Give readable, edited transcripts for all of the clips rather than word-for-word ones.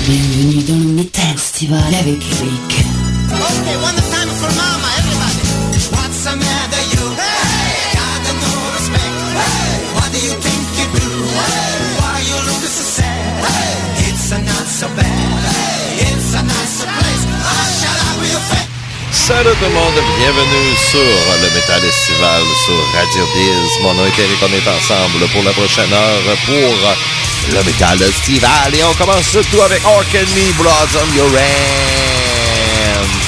Bienvenue dans le Metal Festival avec Rick. Okay, one time for mama, everybody. What's the matter, you? Hey! Got no respect. Hey! What do you think you do? Hey! Why you look so sad? Hey! It's not so bad. Hey! It's a nice place. Oh, shut up, you fake. Salut tout le monde, bienvenue sur le Metal Estival sur Radio Biz. Mon nom est Eric, on est ensemble pour la prochaine heure pour le Metal Estival. Et on commence tout avec Orc Enemy, Blood on Your Hands.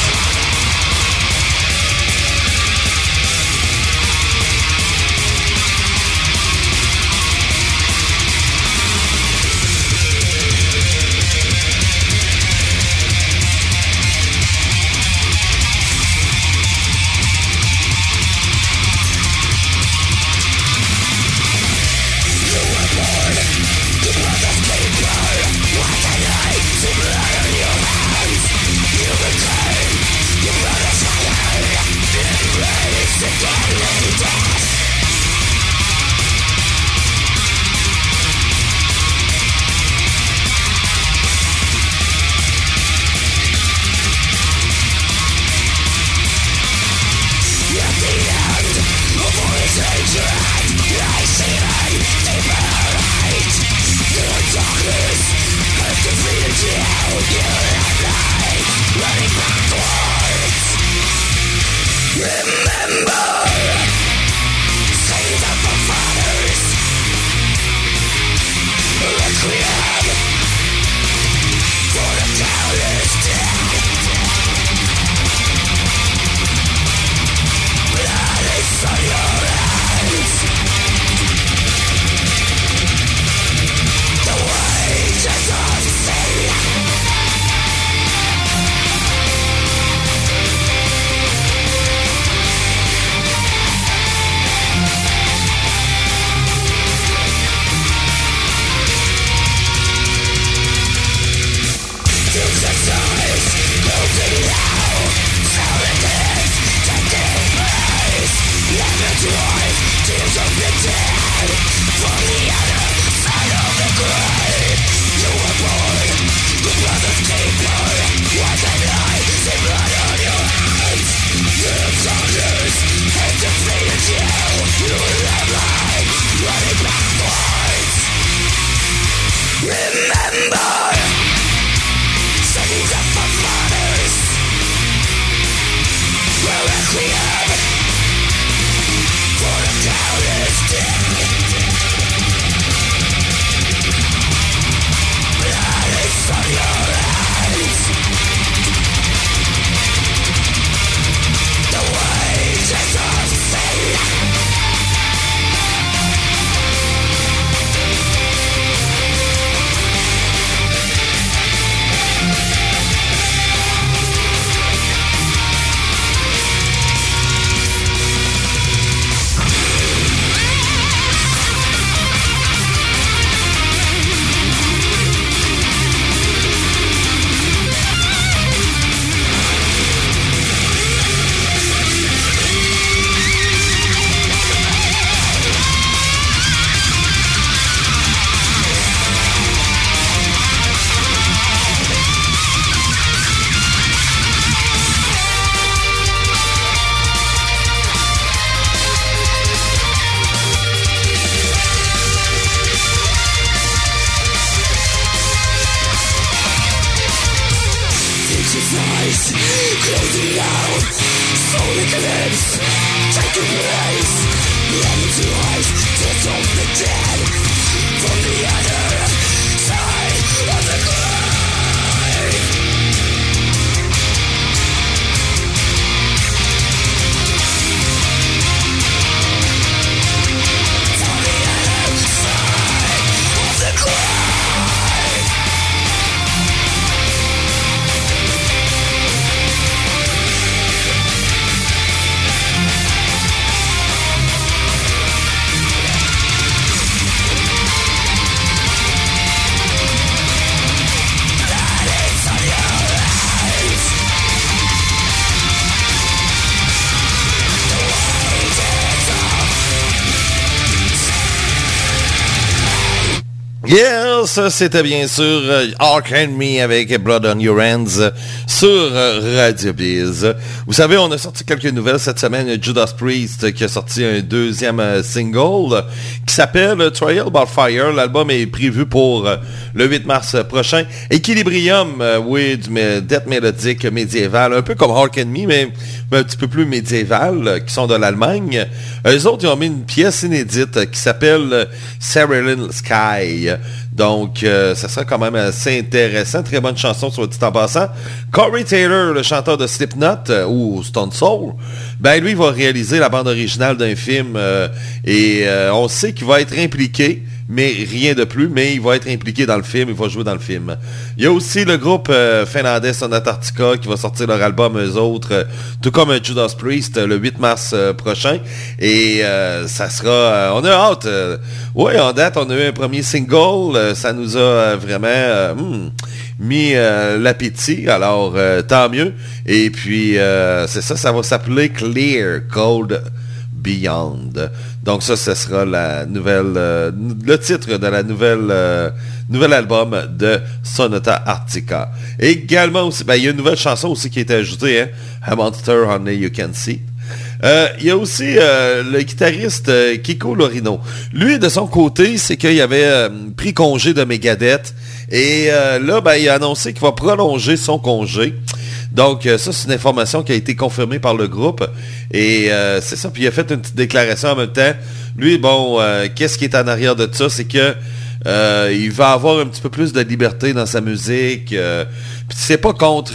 Yes, c'était bien sûr Ark Enemy avec Blood on Your Hands sur Radio Biz. Vous savez, on a sorti quelques nouvelles cette semaine. Judas Priest qui a sorti un deuxième single qui s'appelle Trial by Fire. L'album est prévu pour le 8 mars prochain. Equilibrium, oui, du death mélodique médiéval, un peu comme Ark Enemy, mais un petit peu plus médiéval, qui sont de l'Allemagne. Eux autres, ils ont mis une pièce inédite qui s'appelle Cerulean Sky. Donc, ça sera quand même assez intéressant. Très bonne chanson, soit dit en passant. Corey Taylor, le chanteur de Slipknot ou Stone Soul, ben lui, il va réaliser la bande originale d'un film et on sait qu'il va être impliqué, mais rien de plus, mais il va être impliqué dans le film, il va jouer dans le film. Il y a aussi le groupe finlandais Son Antarctica qui va sortir leur album, eux autres, tout comme Judas Priest, le 8 mars prochain. Et ça sera... on a hâte. Oui, en date, on a eu un premier single. Ça nous a vraiment mis l'appétit. Alors, tant mieux. Et puis, c'est ça, ça va s'appeler Clear Cold Beyond. Donc ça, ce sera la nouvelle, le titre de la nouvel album de Sonata Arctica. Également aussi, ben, il y a une nouvelle chanson aussi qui a été ajoutée, hein? A Monster Honey You Can See. Il y a aussi le guitariste Kiko Lorino. Lui, de son côté, c'est qu'il avait pris congé de Megadeth. Et là, ben, il a annoncé qu'il va prolonger son congé. Donc, ça, c'est une information qui a été confirmée par le groupe. Et c'est ça. Puis, il a fait une petite déclaration en même temps. Lui, bon, qu'est-ce qui est en arrière de ça? C'est que il va avoir un petit peu plus de liberté dans sa musique. Puis, c'est pas contre...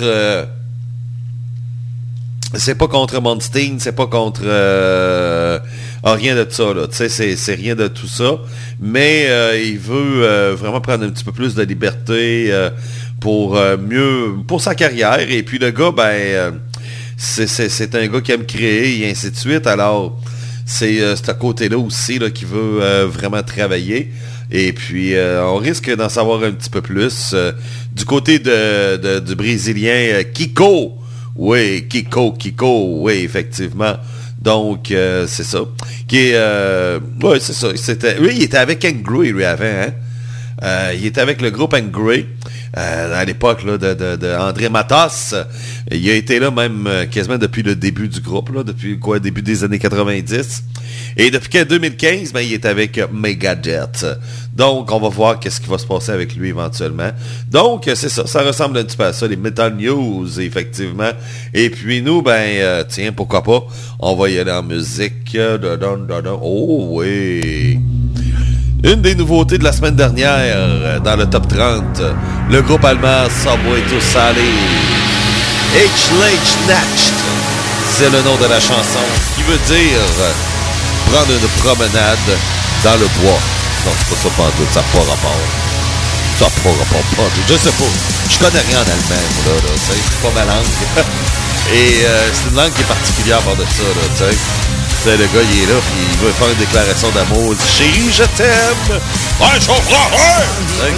c'est pas contre Mustaine, c'est pas contre... rien de ça, là. Tu sais, c'est rien de tout ça. Mais il veut vraiment prendre un petit peu plus de liberté... pour mieux pour sa carrière. Et puis le gars, ben c'est un gars qui aime créer et ainsi de suite. Alors c'est à côté-là aussi là, qui veut vraiment travailler. Et puis on risque d'en savoir un petit peu plus du côté du Brésilien Kiko. Oui, Kiko, oui, effectivement. Donc c'est ça. Qui est ouais, c'est ça. Lui, il était avec Angry lui avant, hein? Il était avec le groupe Angry à l'époque là, de André Matos. Il a été là même quasiment depuis le début du groupe, là, depuis quoi, début des années 90. Et depuis 2015, ben, il est avec Megadeth. Donc, on va voir qu'est-ce qui va se passer avec lui éventuellement. Donc, c'est ça. Ça ressemble un petit peu à ça, les Metal News, effectivement. Et puis nous, ben, tiens, pourquoi pas, on va y aller en musique. Oh oui! Une des nouveautés de la semaine dernière dans le top 30, le groupe allemand Subway to Sally. H-Lage Natched, c'est le nom de la chanson, qui veut dire prendre une promenade dans le bois. Non, c'est pas ça pantoute, ça n'a pas rapport. Ça n'a pas rapport pantoute, je sais pas. Je connais rien en allemand, là, c'est pas ma langue. Et c'est une langue qui est particulière par de ça, là, tu sais. Le gars, il est là, puis il veut faire une déclaration d'amour. Il dit, chérie, je t'aime. Ouais, je comprends, ouais!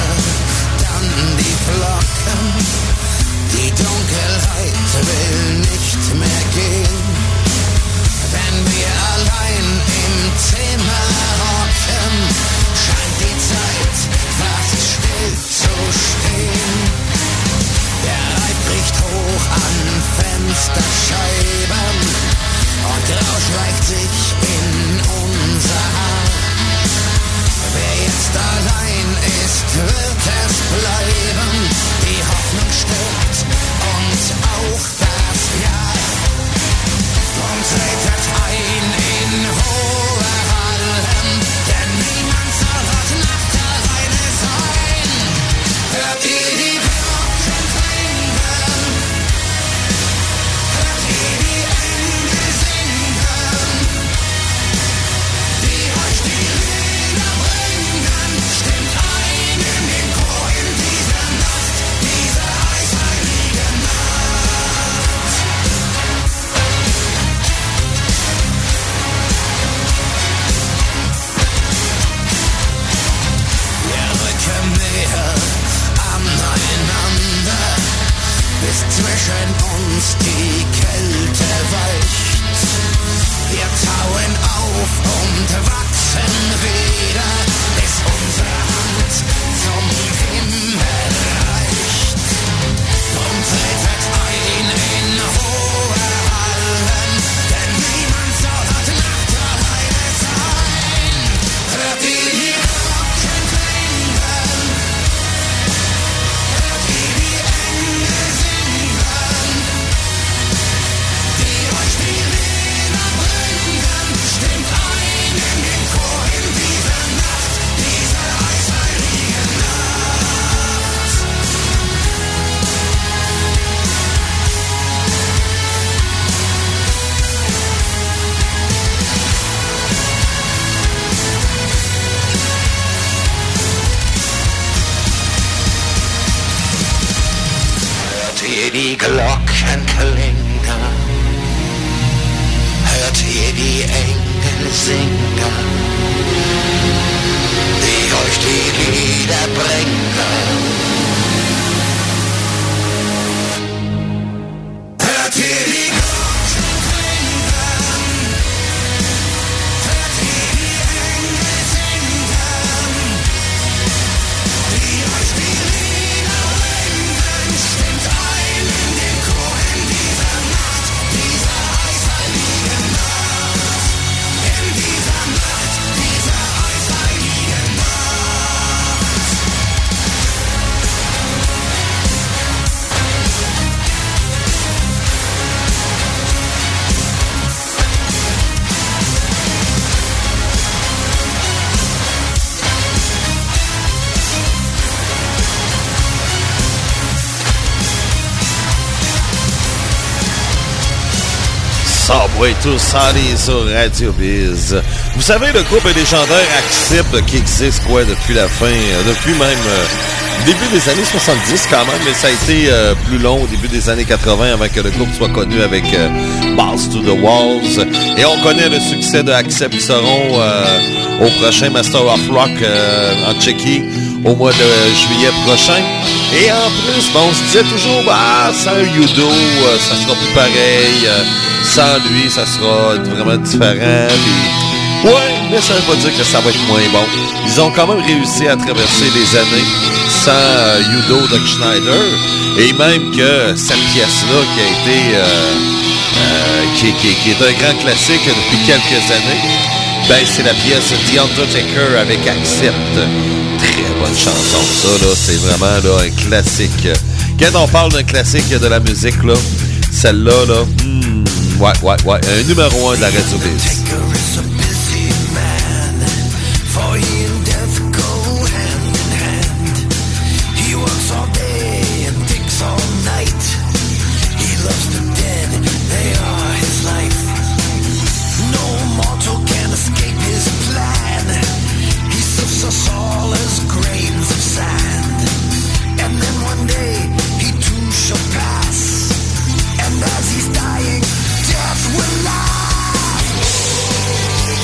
Die Dunkelheit will nicht mehr gehen. Wenn wir allein im Zimmer hocken, scheint die Zeit fast still zu stehen. Der Leib riecht hoch an Fensterscheiben und Rauch schleicht sich in unser Haar. Wer jetzt allein ist, wird es bleiben. Die Hoffnung stirbt und auch das Jahr. Und tretet ein in hohe Hallen, denn niemand soll heute Nacht alleine sein. Hört ihr die Glocken klingen? Hört ihr die Engel singen? Die euch die Lieder bringen, stimmt ein in den Chor in dieser Nacht, diese heißheilige Nacht. Wir rücken näher aneinander, bis zwischen uns die Kälte weicht. Wir tauen auf und wachsen wieder, bis unsere Hand die Glocken klingen, hört ihr die Engel singen, die euch die Lieder bringen. Hört ihr die Glocken klingen, hört ihr die Engel singen, die euch die Lieder bringen, stimmt ein in den Chor in dieser Nacht, dieser eisheiligen Nacht, in dieser Nacht, dieser eisheiligen Nacht. Subway to Sunny sur Radio Biz. Vous savez, le groupe légendaire Accept qui existe depuis la fin, depuis même début des années 70 quand même, mais ça a été plus long au début des années 80 avant que le groupe soit connu avec Balls to the Walls. Et on connaît le succès de Accept qui seront au prochain Master of Rock en Tchéquie au mois de juillet prochain. Et en plus, on se disait toujours, sans Udo, ça sera plus pareil. Sans lui, ça sera vraiment différent. Puis, ouais, mais ça veut pas dire que ça va être moins bon. Ils ont quand même réussi à traverser les années sans Udo Doc Schneider. Et même que cette pièce-là qui a été qui est un grand classique depuis quelques années, ben c'est la pièce The Undertaker avec Accept. Très bonne chanson, ça, là. C'est vraiment là, un classique. Quand on parle d'un classique de la musique, là, celle-là, là, ouais, un numéro 1 de la Radio Biz. As he's dying, death will laugh.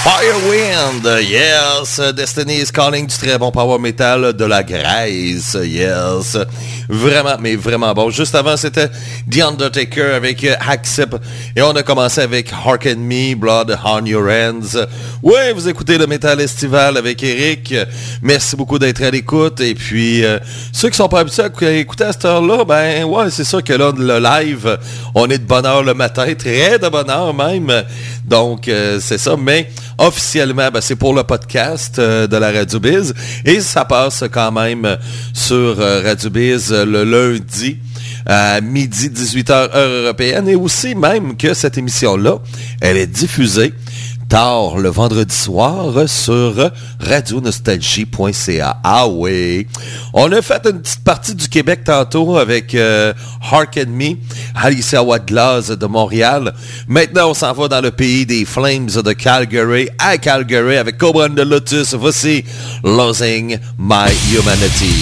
Firewind, yes. Destiny is Calling, du très bon power metal de la Grèce, yes. Vraiment, mais vraiment bon. Juste avant, c'était The Undertaker avec Accept. Et on a commencé avec Hearken Me, Blood on Your Hands. Ouais, vous écoutez le Métal Estival avec Eric. Merci beaucoup d'être à l'écoute. Et puis, ceux qui sont pas habitués à écouter à cette heure-là, ben ouais, c'est sûr que là, le live, on est de bonne heure le matin, très de bonne heure même. Donc, c'est ça. Mais officiellement, ben, c'est pour le podcast de la Radio Biz. Et ça passe quand même sur Radio Biz le lundi à midi, 18h heure européenne. Et aussi même que cette émission-là, elle est diffusée tard le vendredi soir sur radionostalgie.ca. Ah oui! On a fait une petite partie du Québec tantôt avec Hearken Me, Alicia Wadglass de Montréal. Maintenant, on s'en va dans le pays des Flames de Calgary, à Calgary, avec Cobra and the Lotus. Voici Losing My Humanity.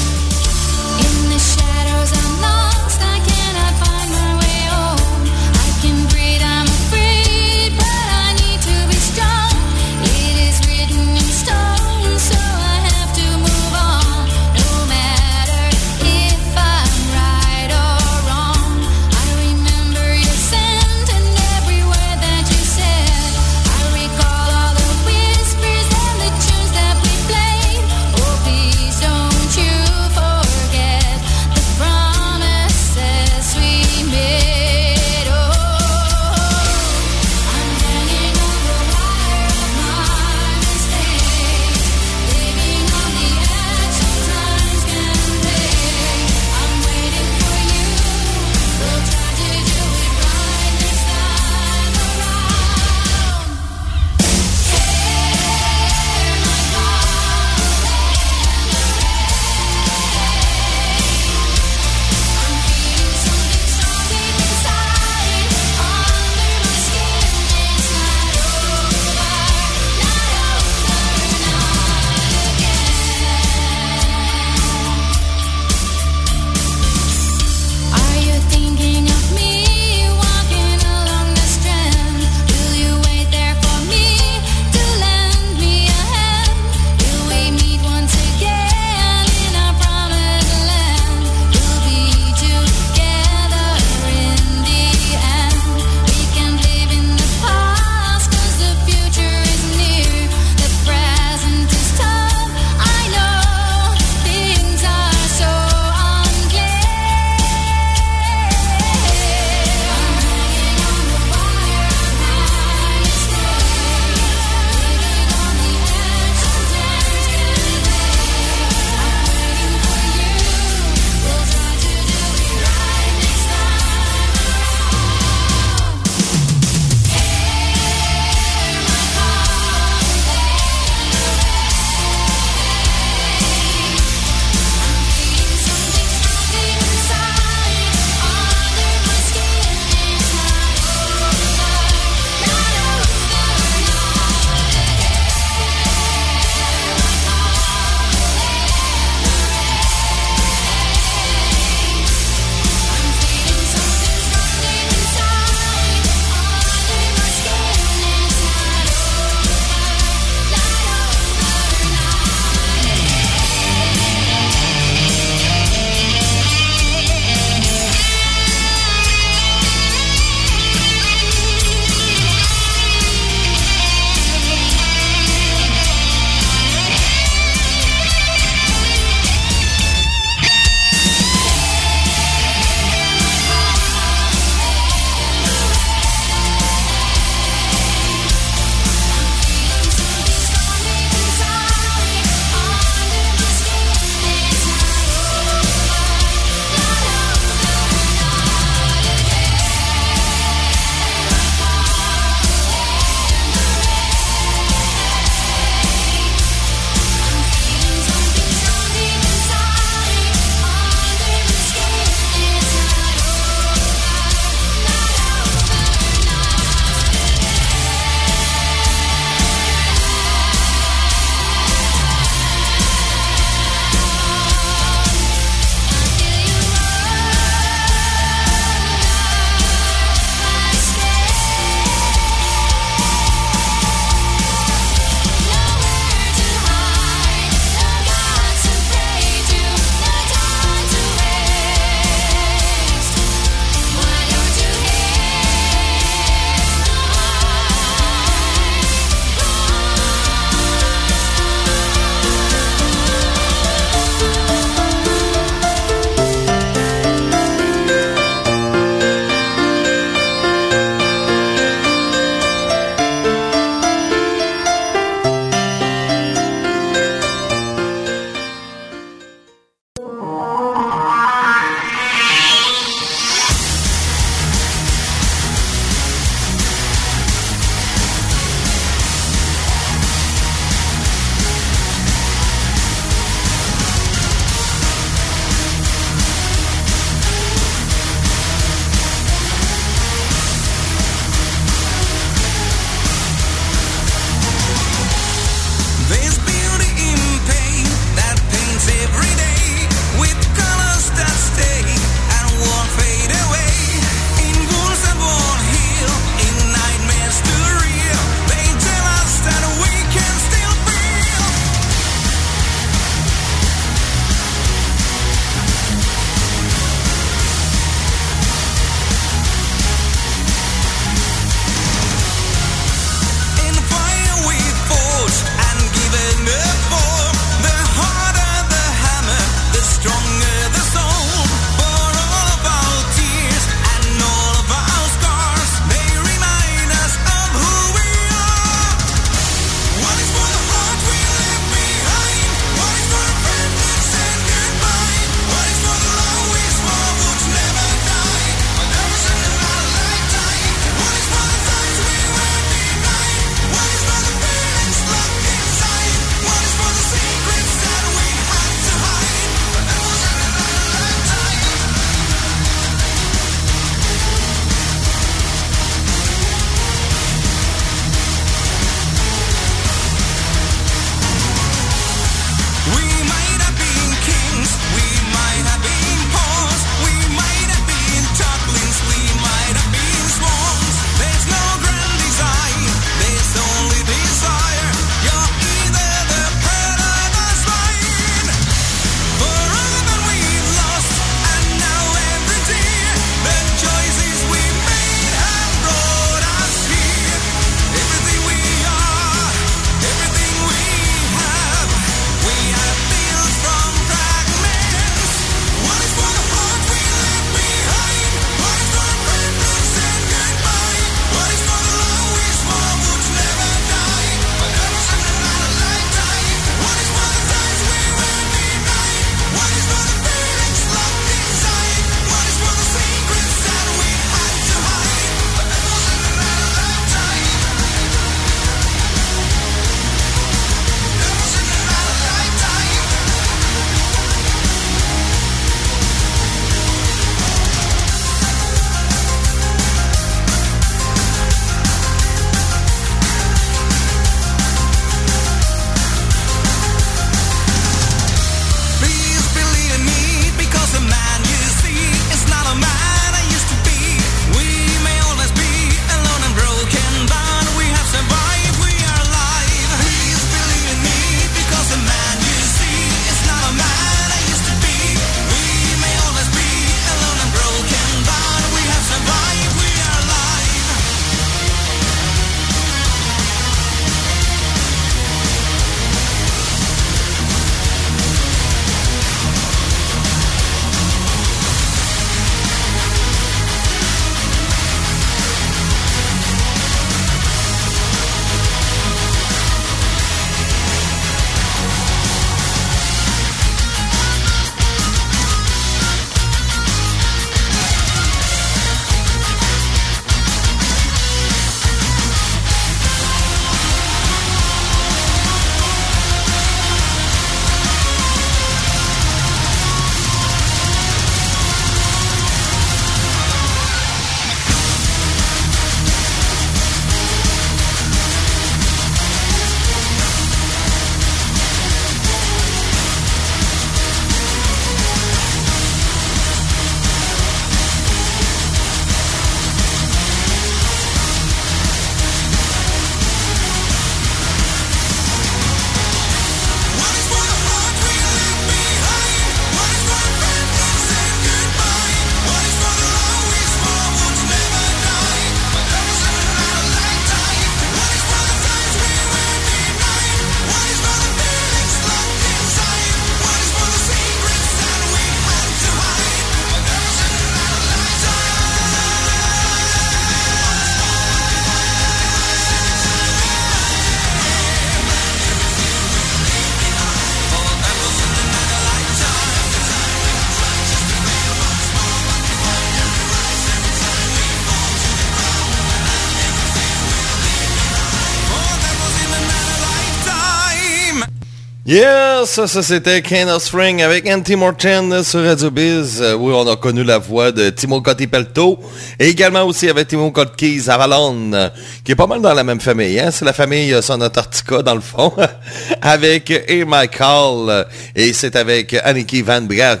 Yes, ça c'était Ken Offspring avec Anti Morton sur Radio Biz. Oui, on a connu la voix de Timo Cotty-Pelto. Et également aussi avec Timo Cotkeys Avalon, qui est pas mal dans la même famille. Hein? C'est la famille Son Antarctica, dans le fond. Avec Hey Michael. Et c'est avec Anneke van Bjerg.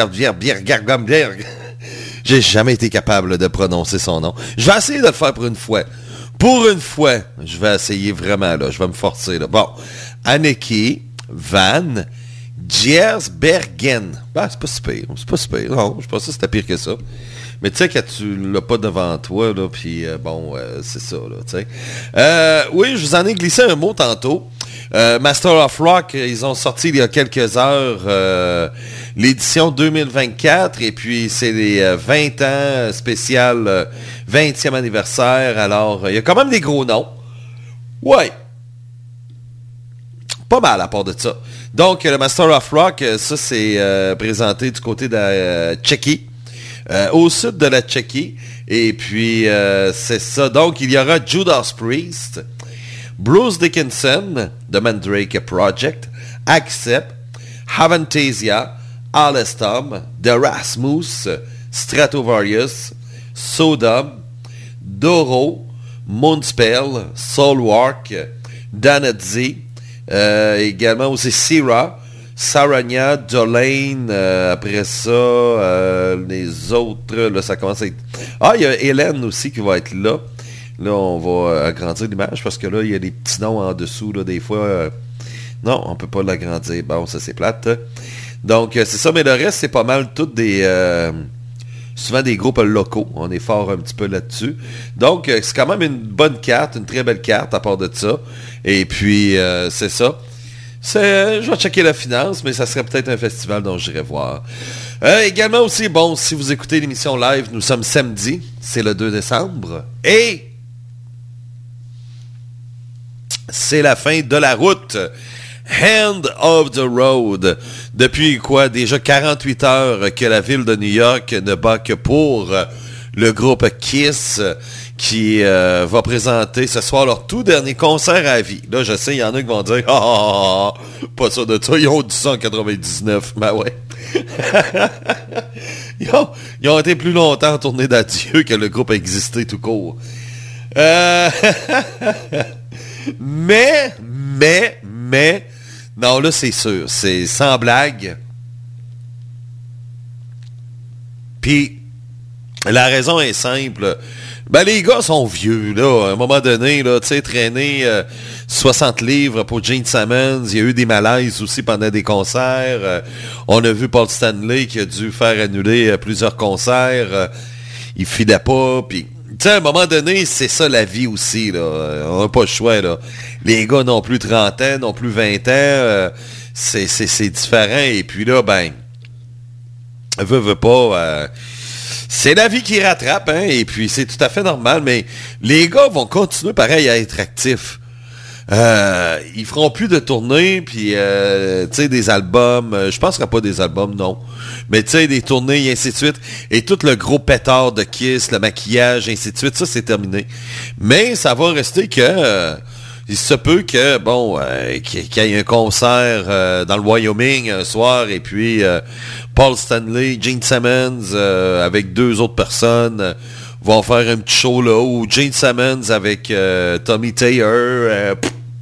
J'ai jamais été capable de prononcer son nom. Je vais essayer de le faire pour une fois. Pour une fois, je vais essayer vraiment, là. Je vais me forcer, là. Bon. Anneke van Giersbergen. Ben, c'est pas si pire. C'est pas si pire. Non, je pense que c'était pire que ça. Mais tu sais, quand tu l'as pas devant toi, là, puis c'est ça, là, tu sais. Oui, je vous en ai glissé un mot tantôt. Master of Rock, ils ont sorti il y a quelques heures l'édition 2024, et puis c'est les 20 ans spécial 20e anniversaire. Alors, il y a quand même des gros noms. Ouais. Pas mal à part de ça. Donc, le Master of Rock, ça c'est présenté du côté de la Tchéquie, au sud de la Tchéquie. Et puis, c'est ça. Donc, il y aura Judas Priest, Bruce Dickinson, The Mandrake Project, Accept, Avantasia, Alestom, The Rasmus, Stratovarius, Sodom, Doro, Moonspell, Soulwark, Danadzi, également aussi Syrah, Sarania, Jolene, après ça, les autres, là, ça commence à être... Ah, il y a Hélène aussi qui va être là. Là, on va agrandir l'image parce que là, il y a des petits noms en dessous, là, des fois... non, on peut pas l'agrandir. Bon, ça, c'est plate. Donc, c'est ça, mais le reste, c'est pas mal toutes des... souvent des groupes locaux. On est fort un petit peu là-dessus. Donc, c'est quand même une bonne carte, une très belle carte à part de ça. Et puis, c'est ça. Je vais checker la finance, mais ça serait peut-être un festival dont j'irai voir. Également aussi, bon, si vous écoutez l'émission live, nous sommes samedi, c'est le 2 décembre. Et c'est la fin de la route. End of the road. Depuis quoi? Déjà 48 heures que la ville de New York ne bat que pour le groupe Kiss, qui va présenter ce soir leur tout dernier concert à vie. Là, je sais, il y en a qui vont dire « Ah, pas ça de ça, ils ont 199. » Ben ouais. ils ont été plus longtemps en tournée d'adieu que le groupe a existé tout court. Mais, non, là, c'est sûr. C'est sans blague. Puis, la raison est simple. Ben, les gars sont vieux, là. À un moment donné, là, tu sais, traîner 60 livres pour Gene Simmons. Il y a eu des malaises aussi pendant des concerts. On a vu Paul Stanley qui a dû faire annuler plusieurs concerts. Il filait pas, puis... Tu sais, à un moment donné, c'est ça la vie aussi, là. On n'a pas le choix, là. Les gars n'ont plus 30 ans, n'ont plus 20 ans. C'est différent. Et puis là, ben, veut pas... c'est la vie qui rattrape, hein. Et puis, c'est tout à fait normal. Mais les gars vont continuer, pareil, à être actifs. Ils feront plus de tournées, puis, tu sais, des albums. Je penserai pas des albums, non. Mais, tu sais, des tournées, et ainsi de suite. Et tout le gros pétard de Kiss, le maquillage, et ainsi de suite, ça, c'est terminé. Mais ça va rester que... il se peut que, bon, qu'il y ait un concert dans le Wyoming un soir, et puis Paul Stanley, Gene Simmons, avec 2 autres personnes, vont faire un petit show là, ou Gene Simmons avec Tommy Taylor.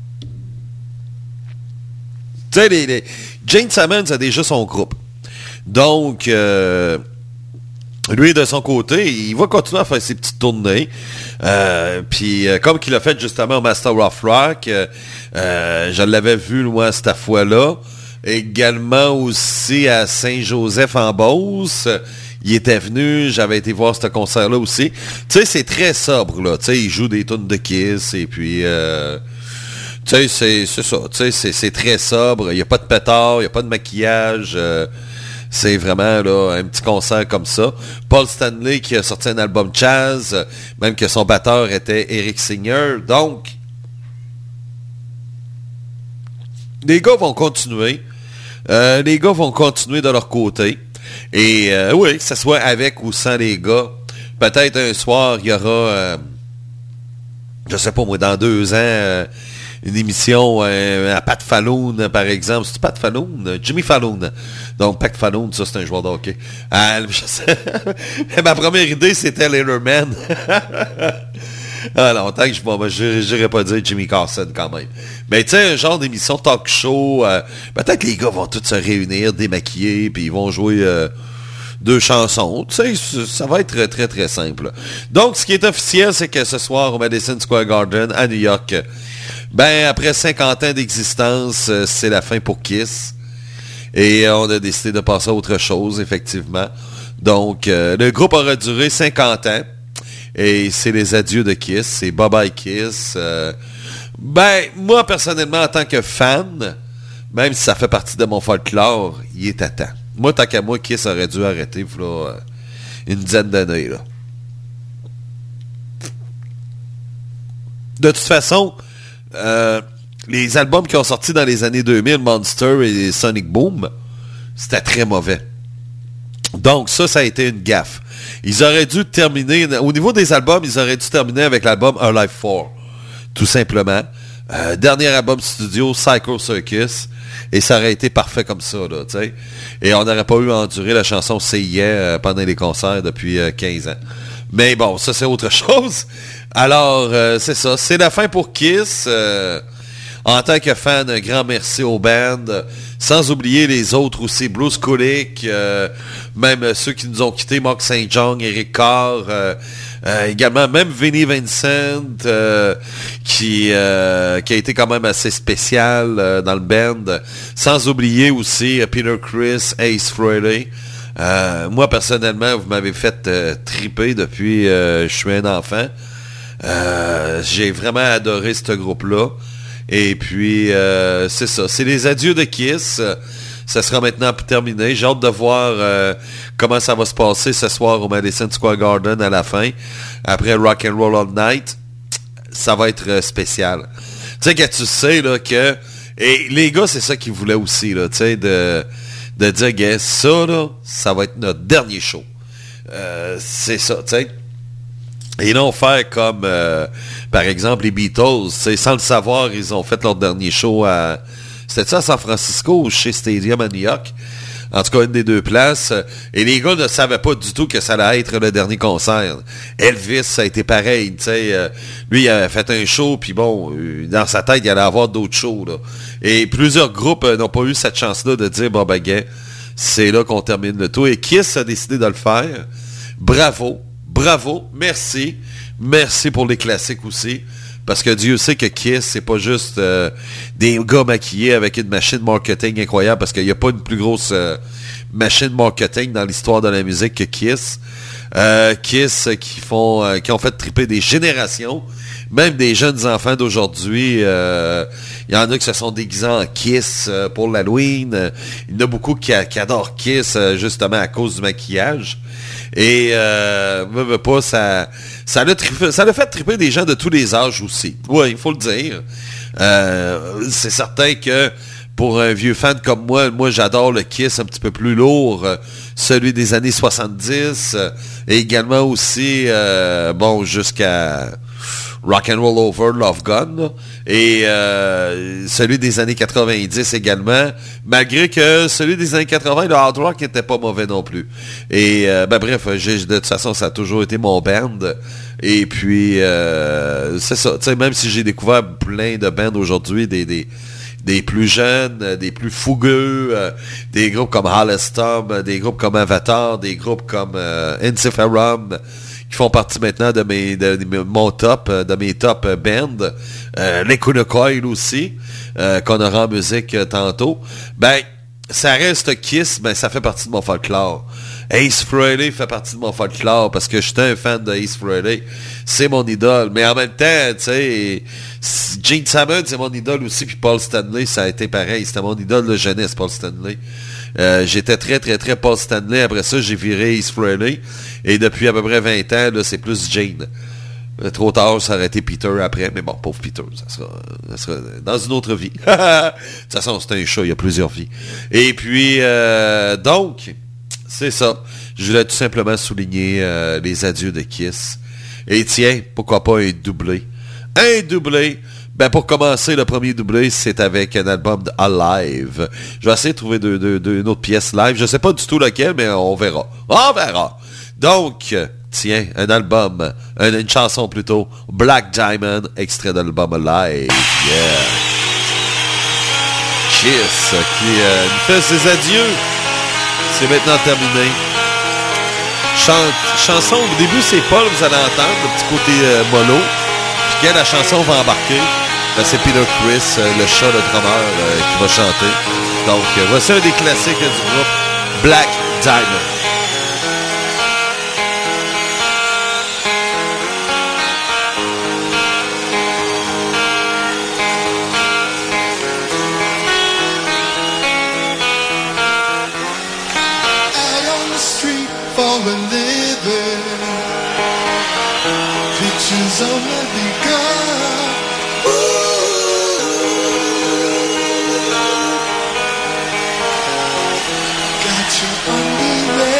Tu sais, Gene Simmons a déjà son groupe. Donc, lui, de son côté, il va continuer à faire ses petites tournées. Puis, comme qu'il a fait justement au Master of Rock, je l'avais vu, moi, cette fois-là. Également aussi à Saint-Joseph-en-Beauce. Il était venu, j'avais été voir ce concert-là aussi. Tu sais, c'est très sobre, là. Tu sais, il joue des tunes de Kiss, et puis... tu sais, c'est ça. Tu sais, c'est très sobre. Il n'y a pas de pétard, il n'y a pas de maquillage. C'est vraiment là un petit concert comme ça. Paul Stanley qui a sorti un album jazz, même que son batteur était Eric Singer. Donc, les gars vont continuer. Les gars vont continuer de leur côté. Et oui, que ce soit avec ou sans les gars. Peut-être un soir, il y aura, je sais pas moi, dans 2 ans, une émission à Pat Falloon, par exemple. C'est Pat Falloon? Jimmy Falloon. Donc, Pat Falloon, ça, c'est un joueur de hockey. Ma première idée, c'était Letterman. Alors, tant que je n'irais pas dire Jimmy Carson quand même. Mais tu sais, un genre d'émission talk show, peut-être que les gars vont tous se réunir, démaquiller, puis ils vont jouer 2 chansons. Tu sais, ça va être très, très simple. Donc, ce qui est officiel, c'est que ce soir, au Madison Square Garden, à New York, après 50 ans d'existence, c'est la fin pour Kiss. Et on a décidé de passer à autre chose, effectivement. Donc, le groupe aura duré 50 ans. Et c'est les adieux de Kiss. C'est bye-bye Kiss. Moi, personnellement, en tant que fan, même si ça fait partie de mon folklore, il est à temps. Moi, tant qu'à moi, Kiss aurait dû arrêter voilà, une dizaine d'années. Là. De toute façon, les albums qui ont sorti dans les années 2000, Monster et Sonic Boom, c'était très mauvais. Donc, ça a été une gaffe. Ils auraient dû terminer, au niveau des albums, ils auraient dû terminer avec l'album Alive 4, tout simplement. Dernier album studio, Psycho Circus, et ça aurait été parfait comme ça, là, tu sais. Et on n'aurait pas eu à endurer la chanson C'est Yeah pendant les concerts depuis 15 ans. Mais bon, ça c'est autre chose. Alors, c'est ça, c'est la fin pour Kiss. En tant que fan, un grand merci aux bands. Sans oublier les autres aussi, Bruce Kulick, même ceux qui nous ont quittés, Mark St. John, Eric Carr, également même Vinnie Vincent, qui a été quand même assez spécial dans le band. Sans oublier aussi Peter Criss, Ace Frehley. Moi, personnellement, vous m'avez fait triper depuis je suis un enfant. J'ai vraiment adoré ce groupe-là. Et puis, c'est ça. C'est les adieux de Kiss. Ça sera maintenant terminé. J'ai hâte de voir comment ça va se passer ce soir au Madison Square Garden à la fin. Après Rock and Roll All Night, ça va être spécial. Tu sais que tu sais là que... Et les gars, c'est ça qu'ils voulaient aussi, là, tu sais, de dire, gars, ça, là, ça va être notre dernier show. C'est ça, tu sais. Et non faire comme, par exemple, les Beatles. Sans le savoir, ils ont fait leur dernier show à... C'était ça à San Francisco ou chez Stadium à New York? En tout cas, une des 2 places. Et les gars ne savaient pas du tout que ça allait être le dernier concert. Elvis, ça a été pareil. Lui, il avait fait un show, puis bon, dans sa tête, il allait avoir d'autres shows. Là. Et plusieurs groupes n'ont pas eu cette chance-là de dire, bon, ben, gars, c'est là qu'on termine le tout. Et Kiss a décidé de le faire. Bravo. Bravo, merci. Merci pour les classiques aussi. Parce que Dieu sait que Kiss, c'est pas juste des gars maquillés avec une machine marketing incroyable. Parce qu'il n'y a pas une plus grosse machine marketing dans l'histoire de la musique que Kiss. Kiss qui ont fait triper des générations. Même des jeunes enfants d'aujourd'hui. Il y en a qui se sont déguisés en Kiss pour l'Halloween. Il y en a beaucoup qui adorent Kiss justement à cause du maquillage. Et ça l'a fait triper des gens de tous les âges aussi. Oui, il faut le dire. C'est certain que pour un vieux fan comme moi j'adore le Kiss un petit peu plus lourd, celui des années 70, et également aussi jusqu'à Rock and Roll Over, Love Gun, là. Et celui des années 90 également, malgré que celui des années 80, le hard rock n'était pas mauvais non plus. Et bref, de toute façon, ça a toujours été mon band. Et puis, c'est ça, tu sais, même si j'ai découvert plein de bands aujourd'hui, des plus jeunes, des plus fougueux, des groupes comme Halestorm, des groupes comme Avatar, des groupes comme Encephalum, qui font partie maintenant de mes top bands. Les Coil aussi, qu'on aura en musique tantôt. Ça reste Kiss, ça fait partie de mon folklore. Ace Frehley fait partie de mon folklore parce que j'étais un fan de Ace Frehley. C'est mon idole. Mais en même temps, tu sais, Gene Simmons, c'est mon idole aussi, puis Paul Stanley, ça a été pareil. C'était mon idole de jeunesse, Paul Stanley. J'étais très, très, très Paul Stanley. Après ça, j'ai viré Ace Frehley. Et depuis à peu près 20 ans, là, c'est plus Gene. Trop tard, ça aurait été Peter après. Mais bon, pauvre Peter, ça sera dans une autre vie. De toute façon, c'est un chat, il y a plusieurs vies. Et puis, donc, c'est ça. Je voulais tout simplement souligner les adieux de Kiss. Et tiens, pourquoi pas un doublé. Un doublé. Ben, pour commencer, le premier doublé, c'est avec un album de Alive. Je vais essayer de trouver une autre pièce live. Je sais pas du tout laquelle, mais on verra. On verra. Donc, tiens, un album, une chanson plutôt, Black Diamond, extrait d'album Alive. Yeah. Kiss, qui nous fait ses adieux. C'est maintenant terminé. Chanson, au début, c'est Paul, vous allez entendre, le petit côté mollo. Puis quand la chanson va embarquer, ben, c'est Peter Criss, le chat, le drummer, qui va chanter. Donc, voici un des classiques du groupe Black Diamond. Got you on the way.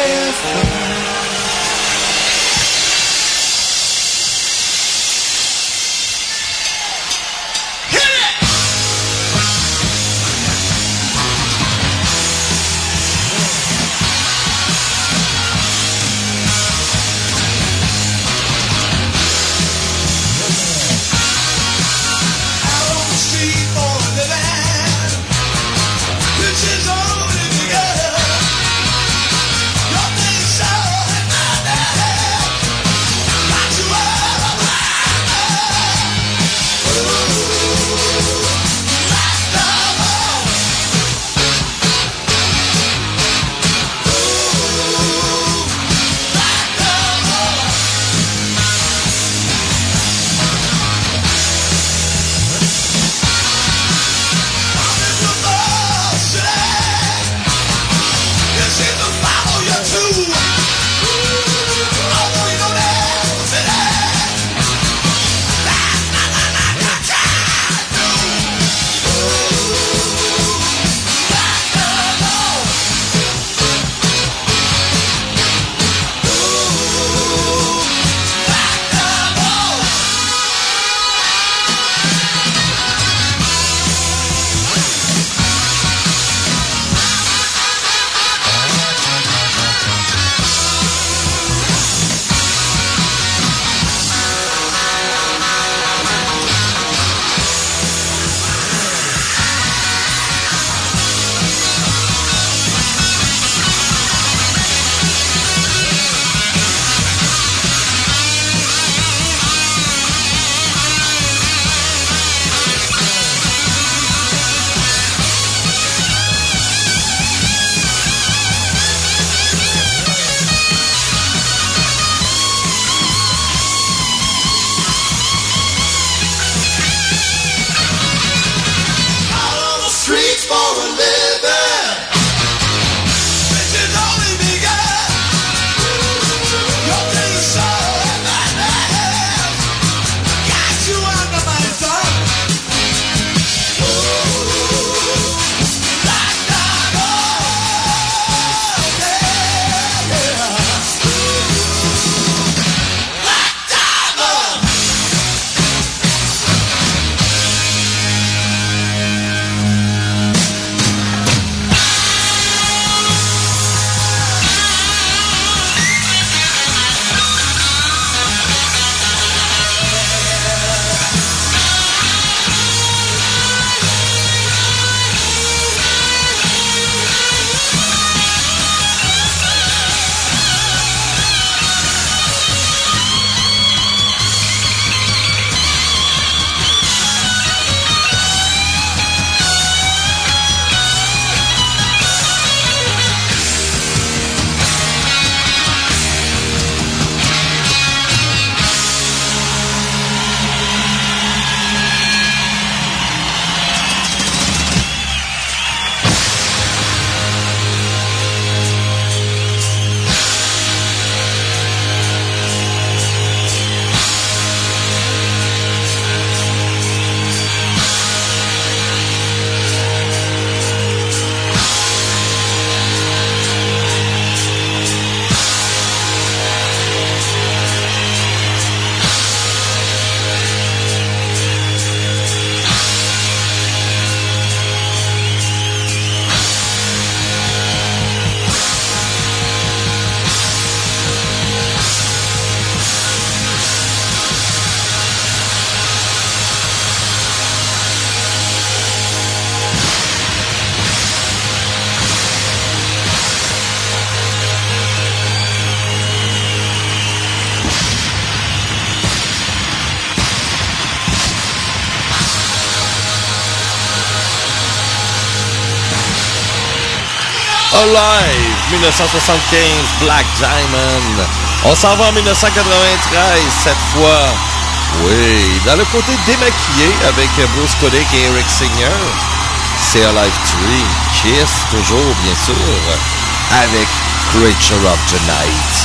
Alive, 1975, Black Diamond. On s'en va en 1993, cette fois. Oui, dans le côté démaquillé avec Bruce Kulick et Eric Singer. C'est Alive 3, Kiss, toujours, bien sûr, avec Creature of the Night.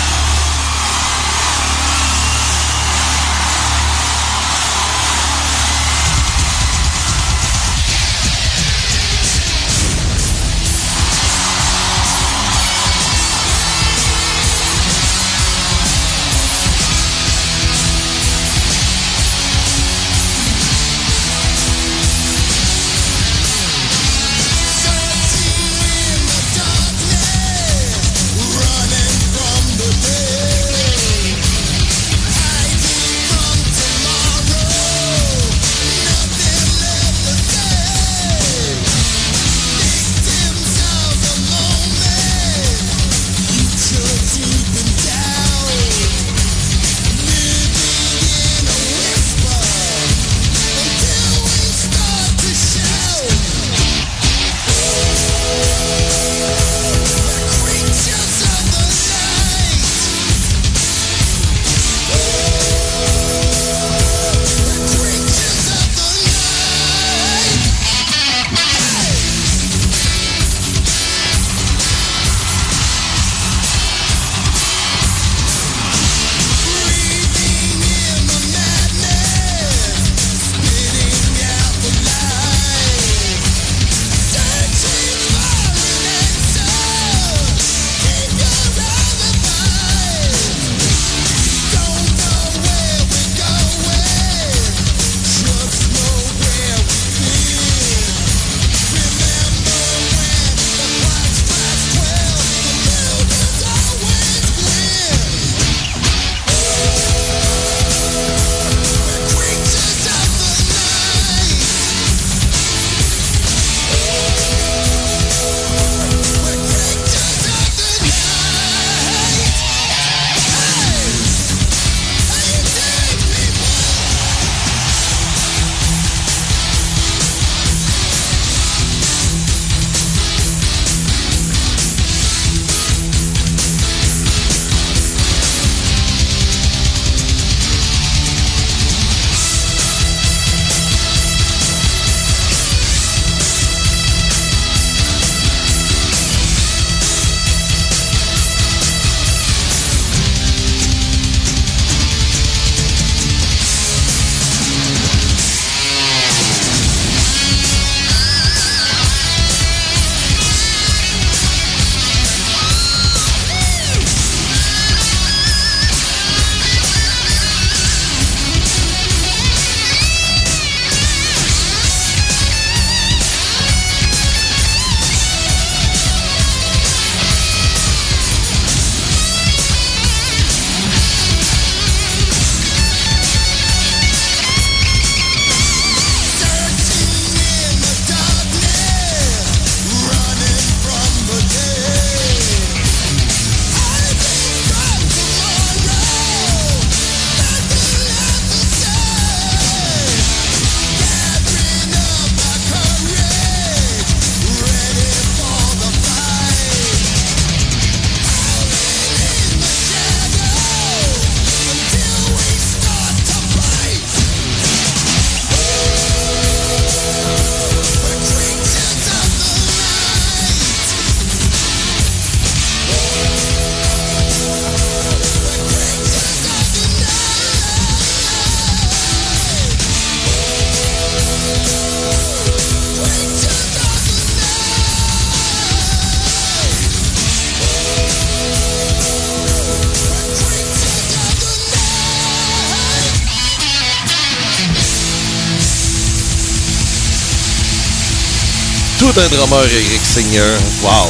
tout un drummer, Eric Singer. Wow!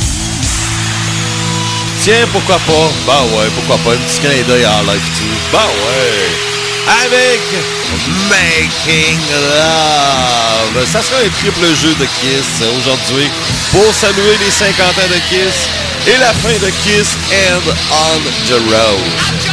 Tiens, pourquoi pas? Ben ouais, pourquoi pas? Un petit clin d'œil à Live 2. Ben ouais! Avec Making Love. Ça sera un triple jeu de Kiss aujourd'hui pour saluer les 50 ans de Kiss et la fin de Kiss and On the Road.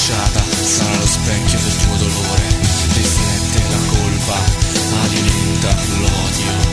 bruciata sarà lo specchio del tuo dolore, riflette la colpa, alimenta l'odio.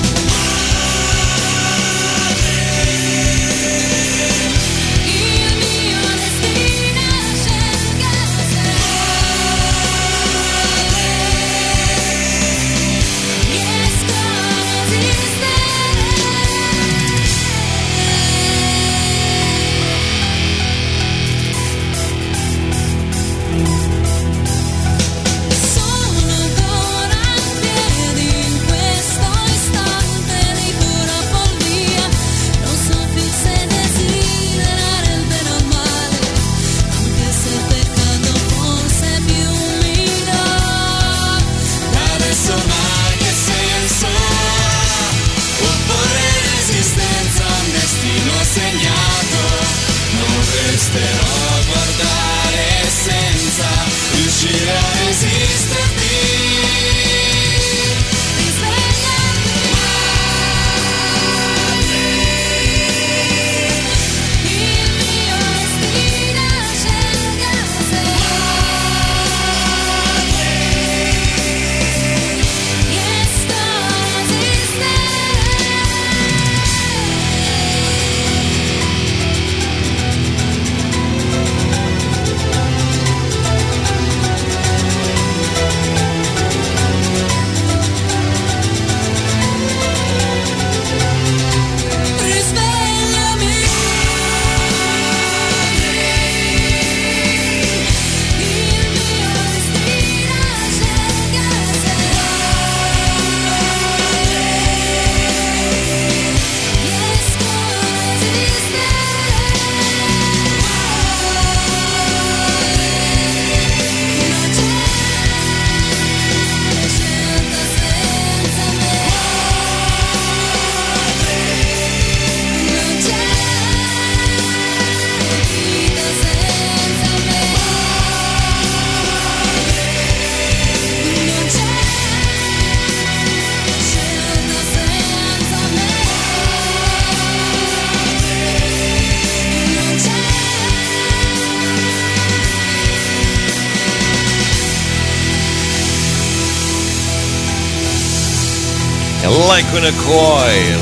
Like una coil,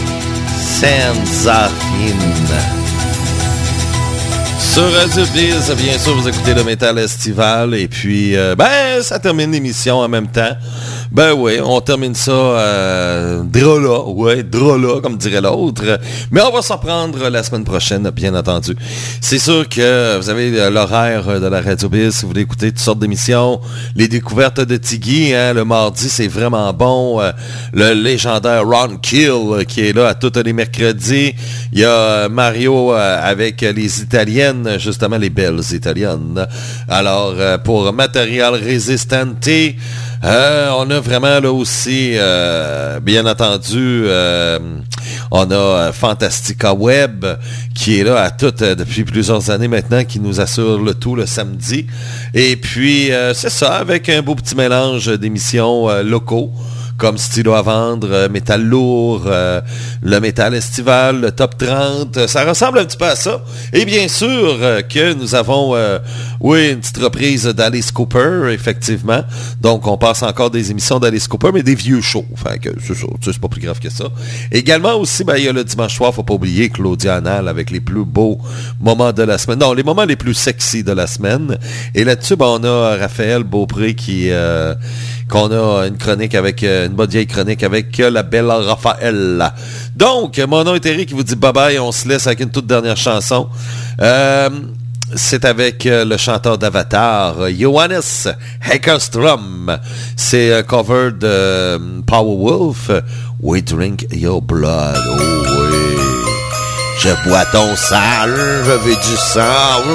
senza fin. Sur Radio Biz, bien sûr, vous écoutez le métal estival et puis, ça termine l'émission en même temps. Ben oui, on termine ça drôla, comme dirait l'autre. Mais on va s'en reprendre la semaine prochaine, bien entendu. C'est sûr que vous avez l'horaire de la Radio Biz, si vous voulez écouter toutes sortes d'émissions. Les découvertes de Tiggy, hein, le mardi, c'est vraiment bon. Le légendaire Ron Kill qui est là à tous les mercredis. Il y a Mario avec les Italiennes, justement les belles Italiennes. Alors, pour Material Resistante, on a vraiment là aussi, bien entendu, on a Fantastica Web qui est là à toutes depuis plusieurs années maintenant, qui nous assure le tout le samedi. Et puis, c'est ça, avec un beau petit mélange d'émissions locaux, comme Stylo à vendre, métal lourd, le métal estival, le top 30. Ça ressemble un petit peu à ça. Et bien sûr que nous avons, une petite reprise d'Alice Cooper, effectivement. Donc, on passe encore des émissions d'Alice Cooper, mais des vieux shows. Fait que c'est ça, c'est pas plus grave que ça. Également aussi, il y a le dimanche soir, faut pas oublier, Claudia Anal avec les plus beaux moments de la semaine. Non, les moments les plus sexy de la semaine. Et là-dessus, on a Raphaël Beaupré qu'on a une chronique avec, une bonne vieille chronique avec la belle Raphaël. Donc, mon nom est Eric qui vous dit bye-bye. On se laisse avec une toute dernière chanson. C'est avec le chanteur d'Avatar, Johannes Heckerström. C'est un cover de Powerwolf, We Drink Your Blood. Oh oui. Je bois ton sang, je veux du sang.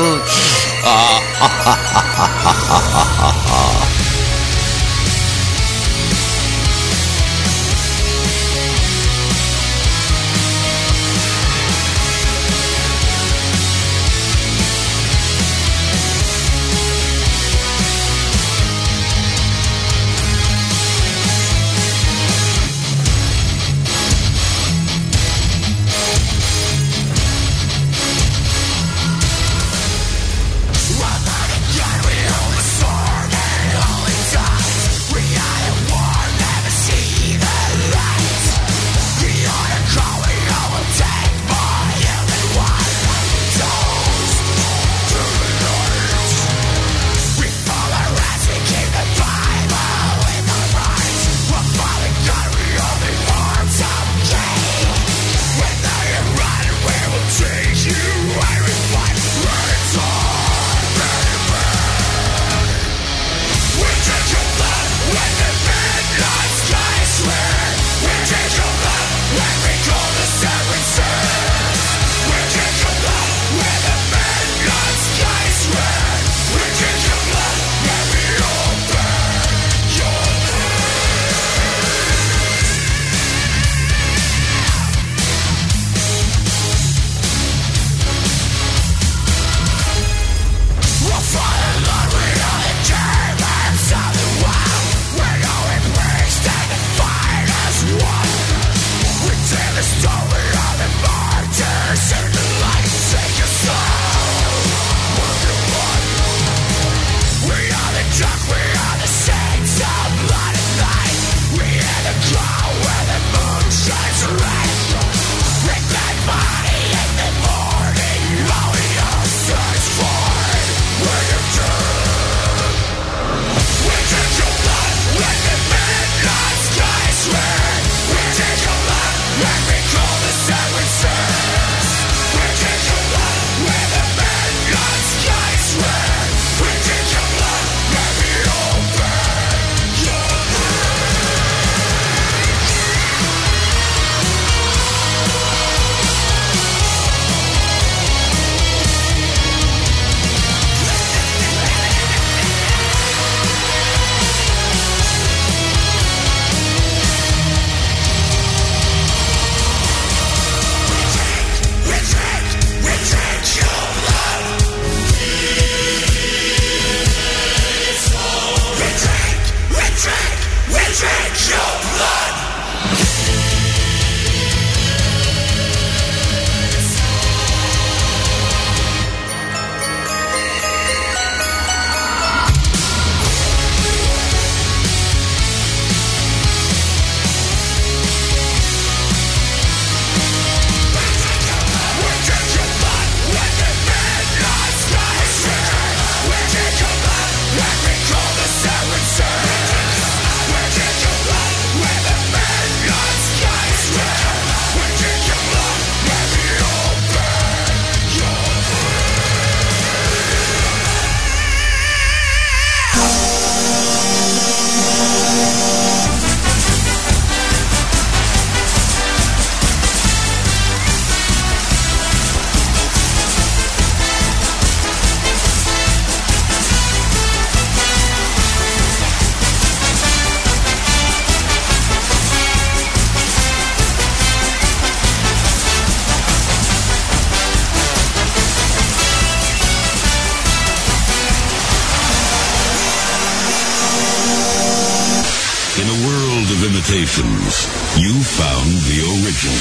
imitations. You found the original.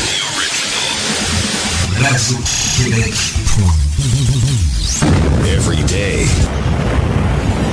Radio Québec. Every day,